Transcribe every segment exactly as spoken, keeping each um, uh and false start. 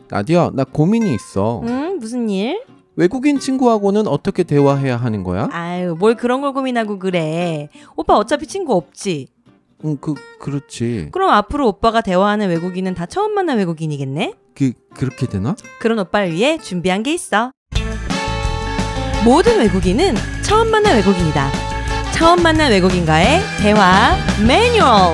나디야, 나 고민이 있어. 응? 무슨 일? 외국인 친구하고는 어떻게 대화해야 하는 거야? 아유, 뭘 그런 걸 고민하고 그래. 오빠 어차피 친구 없지? 응, 그, 그렇지. 그럼 앞으로 오빠가 대화하는 외국인은 다 처음 만난 외국인이겠네? 그, 그렇게 되나? 그런 오빠를 위해 준비한 게 있어. 모든 외국인은 처음 만난 외국인이다. 처음 만난 외국인과의 대화 매뉴얼.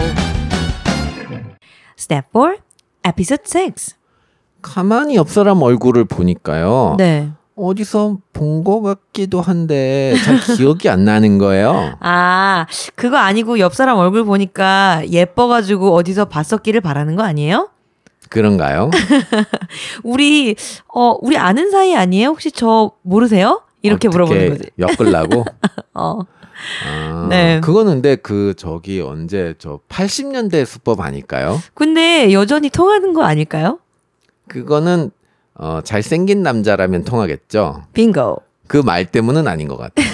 Step four, Episode six. 가만히 옆 사람 얼굴을 보니까요. 네. 어디서 본 것 같기도 한데 잘 기억이 안 나는 거예요. 아, 그거 아니고 옆 사람 얼굴 보니까 예뻐가지고 어디서 봤었기를 바라는 거 아니에요? 그런가요? 우리 어 우리 아는 사이 아니에요? 혹시 저 모르세요? 이렇게 물어보는 거지. 엮으려고? 어. 아, 네. 그거는 근데 그 저기 언제 저 팔십 년대 수법 아닐까요? 근데 여전히 통하는 거 아닐까요? 그거는 어, 잘생긴 남자라면 통하겠죠. 빙고. 그 말 때문은 아닌 것 같아요.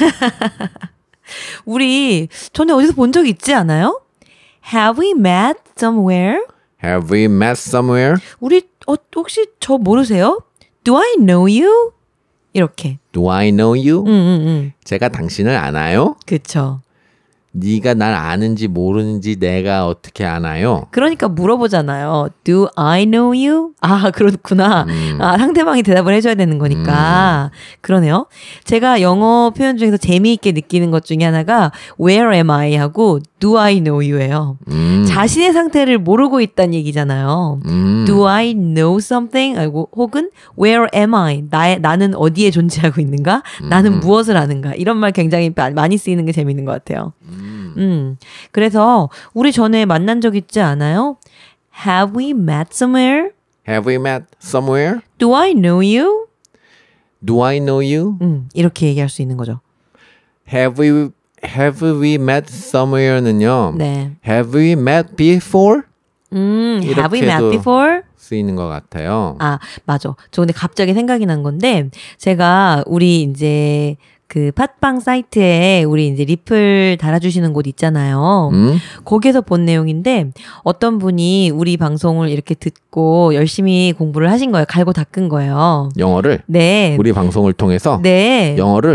우리 전에 어디서 본 적 있지 않아요? Have we met somewhere? Have we met somewhere? 우리 어, 혹시 저 모르세요? Do I know you? 이렇게. Do I know you? 응, 응, 응. 제가 당신을 아나요? 그쵸. 네가 날 아는지 모르는지 내가 어떻게 아나요? 그러니까 물어보잖아요. Do I know you? 아, 그렇구나. 음. 아, 상대방이 대답을 해줘야 되는 거니까. 음. 그러네요. 제가 영어 표현 중에서 재미있게 느끼는 것 중에 하나가 Where am I? 하고 Do I know you예요. 음. 자신의 상태를 모르고 있다는 얘기잖아요. 음. Do I know something? 아이고, 혹은 Where am I? 나의, 나는 어디에 존재하고 있는가? 음. 나는 무엇을 아는가? 이런 말 굉장히 많이 쓰이는 게 재미있는 것 같아요. 음. 음. 그래서 우리 전에 만난 적 있지 않아요? Have we met somewhere? Have we met somewhere? Do I know you? Do I know you? 음, 이렇게 얘기할 수 있는 거죠. Have we Have we met somewhere는요. 네. Have we met before? 음, have we met before? 쓰이는 것 같아요. 아, 맞아. 저 근데 갑자기 생각이 난 건데 제가 우리 이제 그 팟빵 사이트에 우리 이제 리플 달아주시는 곳 있잖아요. 음? 거기에서 본 내용인데 어떤 분이 우리 방송을 이렇게 듣고 열심히 공부를 하신 거예요. 갈고 닦은 거예요. 영어를? 네. 우리 방송을 통해서? 네. 영어를?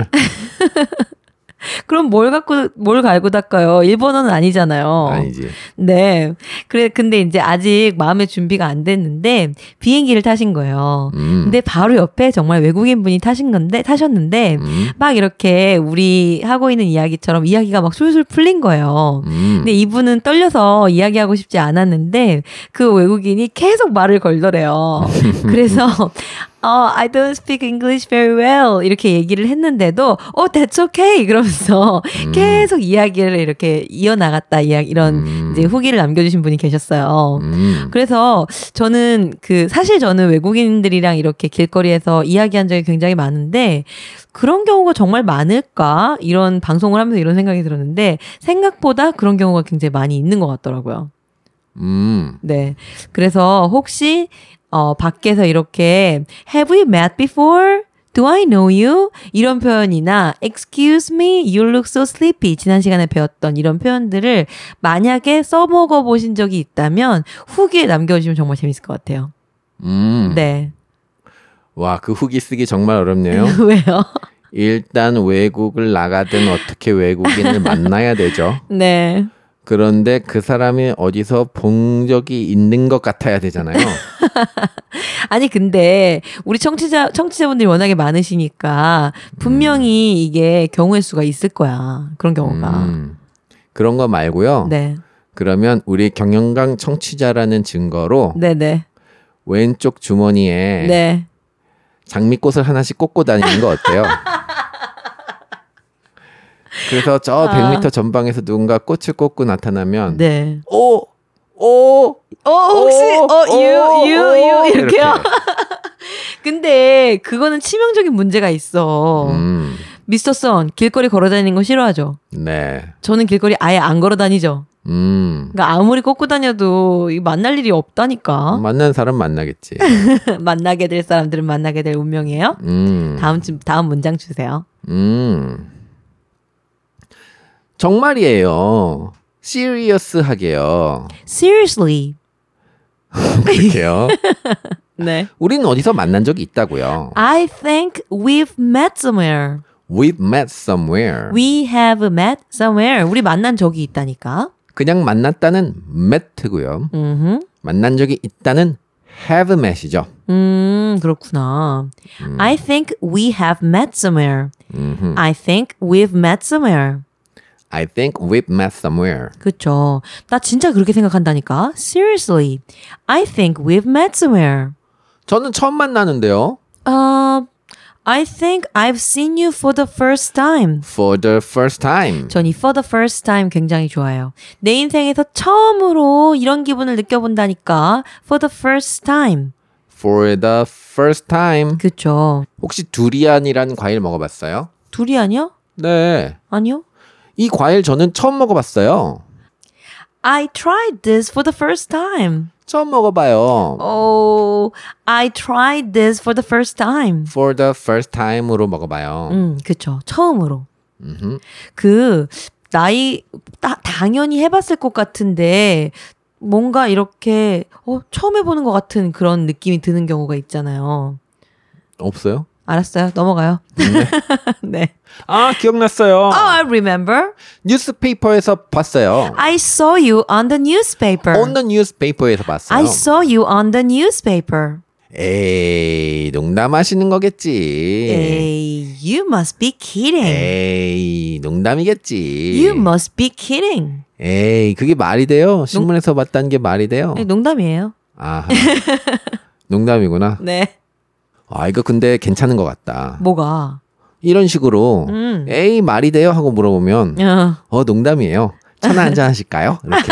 그럼 뭘 갖고, 뭘 갈고 닦아요? 일본어는 아니잖아요. 아니지. 네. 그래, 근데 이제 아직 마음의 준비가 안 됐는데, 비행기를 타신 거예요. 음. 근데 바로 옆에 정말 외국인 분이 타신 건데, 타셨는데, 음. 막 이렇게 우리 하고 있는 이야기처럼 이야기가 막 술술 풀린 거예요. 음. 근데 이분은 떨려서 이야기하고 싶지 않았는데, 그 외국인이 계속 말을 걸더래요. 그래서, 어, I don't speak English very well. 이렇게 얘기를 했는데도, oh, that's okay. 그러면서 음. 계속 이야기를 이렇게 이어나갔다. 이야기, 이런 음. 이제 후기를 남겨주신 분이 계셨어요. 음. 그래서 저는 그, 사실 저는 외국인들이랑 이렇게 길거리에서 이야기한 적이 굉장히 많은데, 그런 경우가 정말 많을까? 이런 방송을 하면서 이런 생각이 들었는데, 생각보다 그런 경우가 굉장히 많이 있는 것 같더라고요. 음. 네. 그래서 혹시 어, 밖에서 이렇게 Have we met before? Do I know you? 이런 표현이나 Excuse me, you look so sleepy. 지난 시간에 배웠던 이런 표현들을 만약에 써먹어 보신 적이 있다면 후기에 남겨주시면 정말 재밌을 것 같아요. 음. 네. 와, 그 후기 쓰기 정말 어렵네요. 왜요? 일단 외국을 나가든 어떻게 외국인을 만나야 되죠. 네. 그런데 그 사람이 어디서 본 적이 있는 것 같아야 되잖아요. 아니 근데 우리 청취자 청취자분들이 워낙에 많으시니까 분명히 음. 이게 경우의 수가 있을 거야. 그런 경우가. 음. 그런 거 말고요. 네. 그러면 우리 경영강 청취자라는 증거로 네네. 왼쪽 주머니에 네. 장미꽃을 하나씩 꽂고 다니는 거 어때요? 그래서 저 백 미터 전방에서 누군가 꽃을 꽂고 나타나면 네. 오! 오! 어, 혹시 오, 어, 유, 유, 유 이렇게요? 이렇게. 근데 그거는 치명적인 문제가 있어. 음. 미스터 선, 길거리 걸어 다니는 거 싫어하죠? 네. 저는 길거리 아예 안 걸어 다니죠. 음. 그러니까 아무리 꽂고 다녀도 만날 일이 없다니까. 만난 사람 만나겠지. 만나게 될 사람들은 만나게 될 운명이에요. 음. 다음 다음 문장 주세요. 음. 정말이에요. serious하게요. Seriously. 그렇게요. 네. 우리는 어디서 만난 적이 있다고요. I think we've met somewhere. We've met somewhere. We have met somewhere. 우리 만난 적이 있다니까. 그냥 만났다는 met고요. 음흠. 만난 적이 있다는 have met이죠. 음, 그렇구나. 음. I think we have met somewhere. 음흠. I think we've met somewhere. I think we've met somewhere. 그쵸. 나 진짜 그렇게 생각한다니까. Seriously. I think we've met somewhere. 저는 처음 만나는데요. Uh, I think I've seen you for the first time. For the first time. 전 이 for the first time 굉장히 좋아요. 내 인생에서 처음으로 이런 기분을 느껴본다니까. For the first time. For the first time. 그쵸. 혹시 두리안이라는 과일 먹어봤어요? 두리안이요? 네. 아니요. 이 과일 저는 처음 먹어봤어요. I tried this for the first time. 처음 먹어봐요. Oh, I tried this for the first time. For the first time으로 먹어봐요. 음, 그쵸. 처음으로. 음흠. 그, 나이, 따, 당연히 해봤을 것 같은데, 뭔가 이렇게, 어, 처음 해보는 것 같은 그런 느낌이 드는 경우가 있잖아요. 없어요? 알았어요. 넘어가요. 네. 네. 아, 기억났어요. Oh, I remember. 뉴스페이퍼에서 봤어요. I saw you on the newspaper. On the newspaper에서 봤어요. I saw you on the newspaper. 에이, 농담하시는 거겠지. Hey, you must be kidding. 에이, 농담이겠지. You must be kidding. 에이, 그게 말이 돼요? 신문에서 봤다는 게 말이 돼요? 네, 농담이에요. 아하. 농담이구나. 네. 아, 이거 근데 괜찮은 것 같다. 뭐가? 이런 식으로 음. 에이, 말이 돼요? 하고 물어보면 어. 어, 농담이에요. 차나 한잔 하실까요? 이렇게.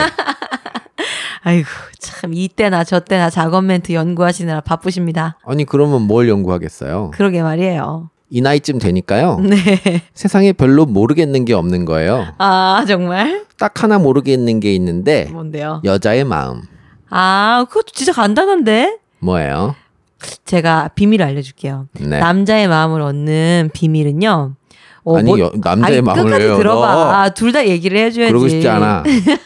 아이고, 참 이때나 저때나 작업 멘트 연구하시느라 바쁘십니다. 아니, 그러면 뭘 연구하겠어요? 그러게 말이에요. 이 나이쯤 되니까요. 네. 세상에 별로 모르겠는 게 없는 거예요. 아, 정말? 딱 하나 모르겠는 게 있는데 뭔데요? 여자의 마음. 아, 그것도 진짜 간단한데? 뭐예요? 제가 비밀을 알려줄게요. 네. 남자의 마음을 얻는 비밀은요. 어, 아니, 뭐, 여, 남자의 아니, 마음을 끝까지 왜요? 들어봐. 아, 둘 다 얘기를 해줘야지. 그러고 싶지 않아.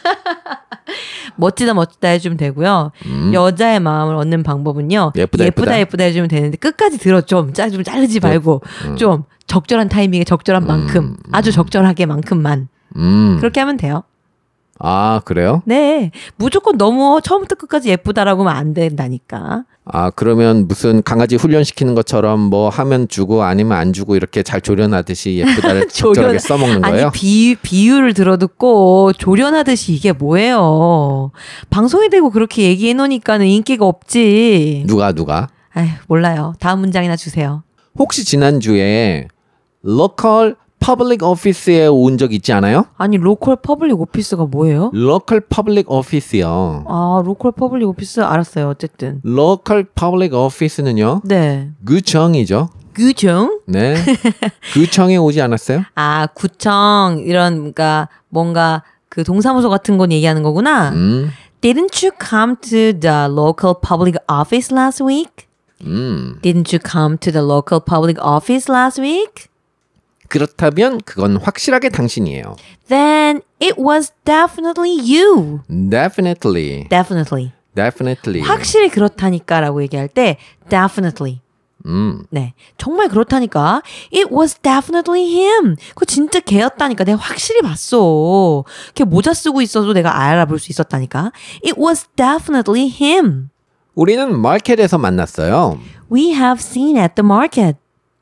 멋지다 멋지다 해주면 되고요. 음. 여자의 마음을 얻는 방법은요. 예쁘다, 예쁘다 예쁘다. 예쁘다 해주면 되는데 끝까지 들어. 좀, 짜, 좀 자르지 말고 음. 좀 적절한 타이밍에 적절한 만큼 아주 적절하게 만큼만 음. 그렇게 하면 돼요. 아, 그래요? 네. 무조건 너무 처음부터 끝까지 예쁘다라고 하면 안 된다니까. 아, 그러면 무슨 강아지 훈련시키는 것처럼 뭐 하면 주고 아니면 안 주고 이렇게 잘 조련하듯이 예쁘다를 적절하게 써먹는 거예요? 아니, 비, 비유를 들어듣고 조련하듯이 이게 뭐예요. 방송에 대고 그렇게 얘기해 놓으니까는 인기가 없지. 누가 누가? 아휴, 몰라요. 다음 문장이나 주세요. 혹시 지난주에 local public office에 온 적 있지 않아요? 아니, 로컬 퍼블릭 오피스가 뭐예요? local public office요. 아, 로컬 퍼블릭 오피스 알았어요. 어쨌든. local public office는요. 네. 구청이죠. 구청? 네. 구청에 오지 않았어요? 아, 구청 이런 뭔가 뭔가 그 동사무소 같은 건 얘기하는 거구나. 음. Didn't you come to the local public office last week? 음. Didn't you come to the local public office last week? 그렇다면 그건 확실하게 당신이에요. Then it was definitely you. Definitely. Definitely. Definitely. 확실히 그렇다니까라고 얘기할 때 definitely. 음. 네. 정말 그렇다니까. It was definitely him. 그거 진짜 걔였다니까. 내가 확실히 봤어. 걔 모자 쓰고 있어도 내가 알아볼 수 있었다니까. It was definitely him. 우리는 마켓에서 만났어요. We have seen at the market.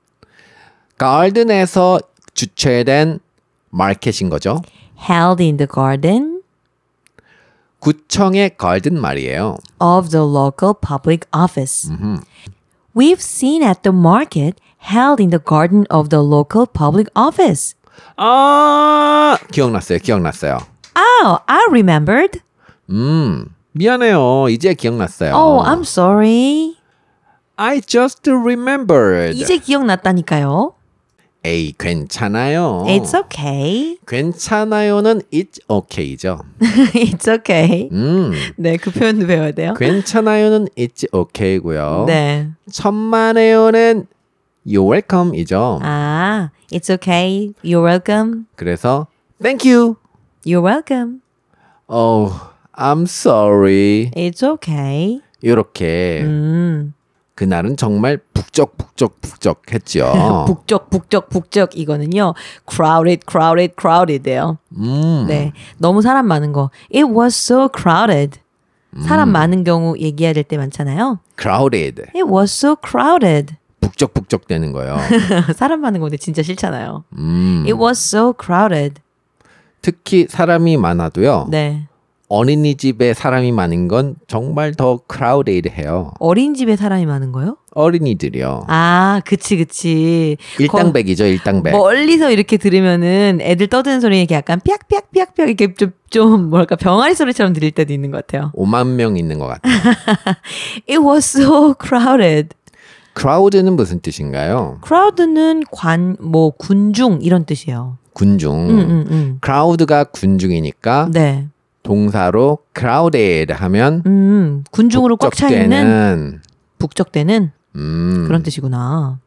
가든에서 주최된 마켓인 거죠. Held in the garden 구청의 가든 말이에요. of the local public office. 음흠. We've seen at the market held in the garden of the local public office. 아, 기억났어요. 기억났어요. Oh, I remembered. 음, 미안해요. 이제 기억났어요. Oh, I'm sorry. I just remembered. 이제 기억났다니까요. 에이, 괜찮아요. It's okay. 괜찮아요는 it's okay죠. It's okay. 음, 네, 그 표현도 배워야 돼요. 괜찮아요는 it's okay고요. 네. 천만에요는 you're welcome이죠. 아, it's okay. You're welcome. 그래서 thank you. You're welcome. Oh, I'm sorry. It's okay. 이렇게 음. 그날은 정말 북적북적북적 했죠. 북적 북적 북적 이거는요. crowded crowded crowded예요. 음. 네. 너무 사람 많은 거. It was so crowded. 사람 음. 많은 경우 얘기해야 될 때 많잖아요. crowded. It was so crowded. 북적북적 되는 거예요. 사람 많은 건데 진짜 싫잖아요. 음. It was so crowded. 특히 사람이 많아도요. 네. 어린이집에 사람이 많은 건 정말 더 crowded해요. 어린이집에 사람이 많은 거요? 어린이들이요. 아, 그치, 그치. 일당백이죠, 일당백. 멀리서 이렇게 들으면은 애들 떠드는 소리 이렇게 약간 삐약삐약삐약삐약 이렇게 좀, 좀 뭐랄까 병아리 소리처럼 들릴 때도 있는 것 같아요. 오만 명 있는 것 같아요. It was so crowded. crowd는 무슨 뜻인가요? crowd는 관, 뭐 군중 이런 뜻이에요. 군중. 음, 음, 음. crowd가 군중이니까 네. 동사로 crowded 하면 음, 군중으로 꽉 차 있는 북적대는 음. 그런 뜻이구나.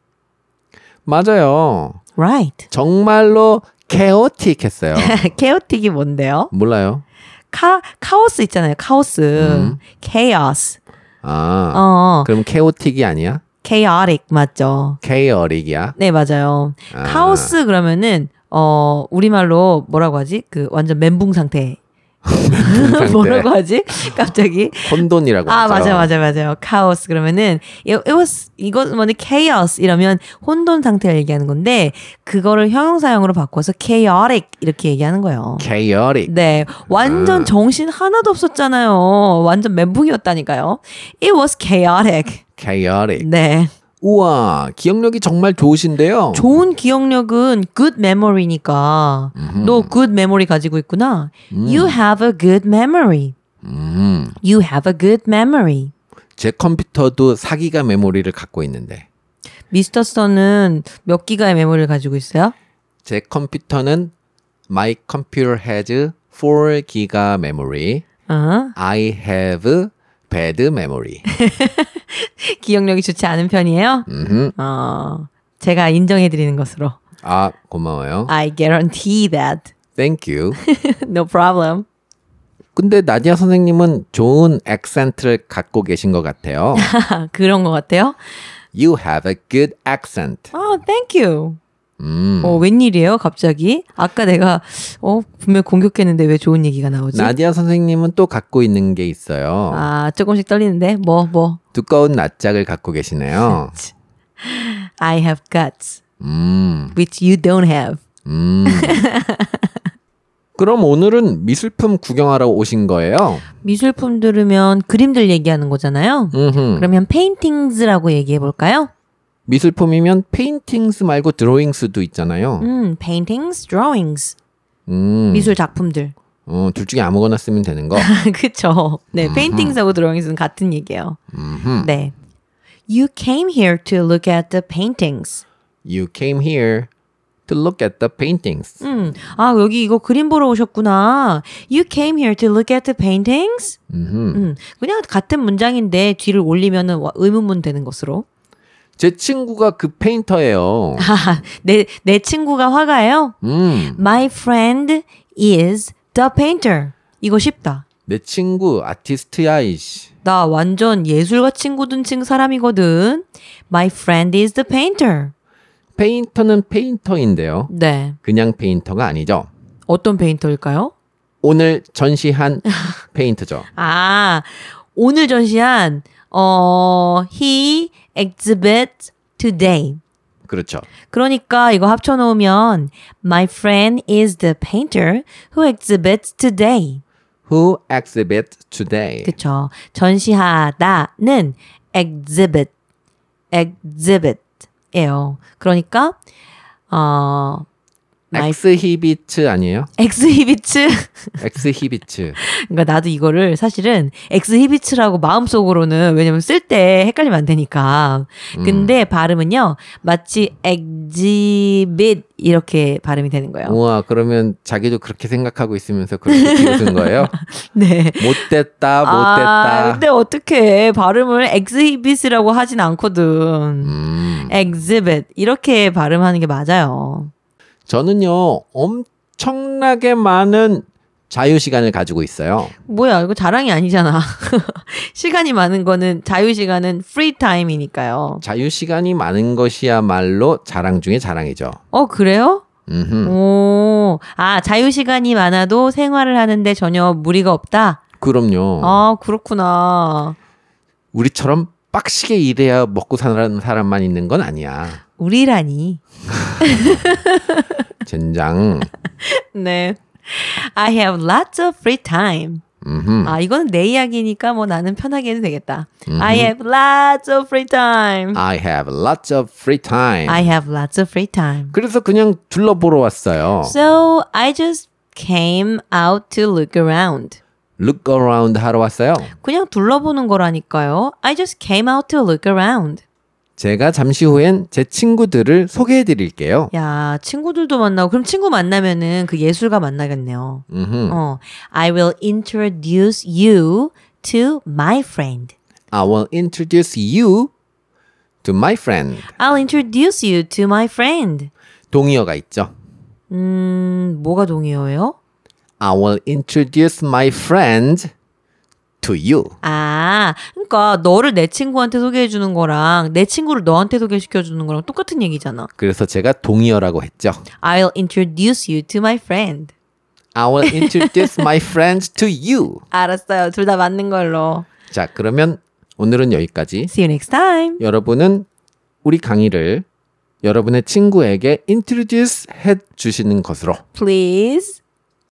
맞아요. Right. 정말로 chaotic했어요. chaotic이 뭔데요? 몰라요. 카 카오스 있잖아요. 카오스. 음. chaos. 아. 어. 그럼 chaotic이 아니야? chaotic 맞죠? chaotic이야? 네, 맞아요. 아. 카오스 그러면은 어, 우리말로 뭐라고 하지? 그 완전 멘붕 상태. 뭐라고 하지? 갑자기 혼돈이라고 아, 하죠. 맞아, 맞아, 맞아요. 카오스 그러면은 it, it was 이거 뭐지? chaos 이러면 혼돈 상태를 얘기하는 건데 그거를 형용사형으로 바꿔서 chaotic 이렇게 얘기하는 거예요. chaotic. 네, 완전 아. 정신 하나도 없었잖아요. 완전 멘붕이었다니까요. It was chaotic. chaotic. 네. 우와, 기억력이 정말 좋으신데요. 좋은 기억력은 good memory니까 음흠. 너 good memory 가지고 있구나. 음. You have a good memory. 음. You have a good memory. 제 컴퓨터도 사 기가 메모리를 갖고 있는데. 미스터 선은 몇 기가의 메모리를 가지고 있어요? 제 컴퓨터는 My computer has four 기가 memory. 어? I have bad memory. 기억력이 좋지 않은 편이에요? 음흠. 어, 제가 인정해드리는 것으로. 아, 고마워요. I guarantee that. Thank you. No problem. 근데 나디아 선생님은 좋은 액센트를 갖고 계신 것 같아요. 그런 것 같아요? You have a good accent. Oh, thank you. 음. 어, 웬일이에요, 갑자기? 아까 내가, 어, 분명 공격했는데 왜 좋은 얘기가 나오지? 나디아 선생님은 또 갖고 있는 게 있어요. 아, 조금씩 떨리는데? 뭐, 뭐. 두꺼운 낯짝을 갖고 계시네요. I have guts, 음. which you don't have. 음. 그럼 오늘은 미술품 구경하러 오신 거예요? 미술품 들으면 그림들 얘기하는 거잖아요? 음흠. 그러면 paintings라고 얘기해 볼까요? 미술품이면 paintings 말고 drawings도 있잖아요. 음, paintings, drawings. 음. 미술 작품들. 어, 둘 중에 아무거나 쓰면 되는 거. 그쵸. 네, paintings하고 drawings는 같은 얘기예요. 음흠. 네. You came here to look at the paintings. You came here to look at the paintings. 음, 아, 여기 이거 그림 보러 오셨구나. You came here to look at the paintings? 음흠. 음, 그냥 같은 문장인데 뒤를 올리면은 의문문 되는 것으로. 제 친구가 그 페인터예요. 아, 내, 내 친구가 화가예요? 음. My friend is the painter. 이거 쉽다. 내 친구 아티스트야 이씨. 나 완전 예술가 친구 둔 친 사람이거든. My friend is the painter. 페인터는 페인터인데요. 네. 그냥 페인터가 아니죠. 어떤 페인터일까요? 오늘 전시한 페인터죠. 아, 오늘 전시한 어, he exhibits today. 그렇죠. 그러니까 이거 합쳐놓으면 My friend is the painter who exhibits today. Who exhibits today. 그쵸. 전시하다는 exhibit, exhibit예요. 그러니까 어, 엑스히비츠 아니에요? exhibits. 엑스히비츠. 그러니까 나도 이거를 사실은 exhibits라고 마음속으로는 왜냐면 쓸 때 헷갈리면 안 되니까. 근데 음. 발음은요. 마치 exhibit 이렇게 발음이 되는 거예요. 우와, 그러면 자기도 그렇게 생각하고 있으면서 그렇게 비웃은 거예요? 네. 못됐다, 못됐다. 아, 근데 어떻게 발음을 exhibit이라고 하진 않거든. 음. exhibit 이렇게 발음하는 게 맞아요. 저는요, 엄청나게 많은 자유 시간을 가지고 있어요. 뭐야, 이거 자랑이 아니잖아. 시간이 많은 거는, 자유 시간은 free time이니까요. 자유 시간이 많은 것이야말로 자랑 중에 자랑이죠. 어, 그래요? 음흠. 오, 아, 자유 시간이 많아도 생활을 하는데 전혀 무리가 없다? 그럼요. 아, 그렇구나. 우리처럼 빡시게 일해야 먹고 사는 사람만 있는 건 아니야. 우리라니. 젠장. 네. I have lots of free time. 음흠. 아, 이거는 내 이야기니까 뭐 나는 편하게 해도 되겠다. I have lots of free time. I have lots of free time. I have lots of free time. 그래서 그냥 둘러보러 왔어요. So I just came out to look around. Look around 하러 왔어요. 그냥 둘러보는 거라니까요. I just came out to look around. 제가 잠시 후엔 제 친구들을 소개해 드릴게요. 야, 친구들도 만나고 그럼 친구 만나면은 그 예술가 만나겠네요. 음흠. 어, I will introduce you to my friend. I will introduce you to my friend. I'll introduce you to my friend. 동의어가 있죠. 음, 뭐가 동의어예요? I will introduce my friend to you. 아, 그러니까 너를 내 친구한테 소개해 주는 거랑 내 친구를 너한테 소개시켜 주는 거랑 똑같은 얘기잖아. 그래서 제가 동의어라고 했죠. I'll introduce you to my friend. I will introduce my friend to you. 알았어요. 둘 다 맞는 걸로. 자, 그러면 오늘은 여기까지. See you next time. 여러분은 우리 강의를 여러분의 친구에게 introduce 해 주시는 것으로 Please.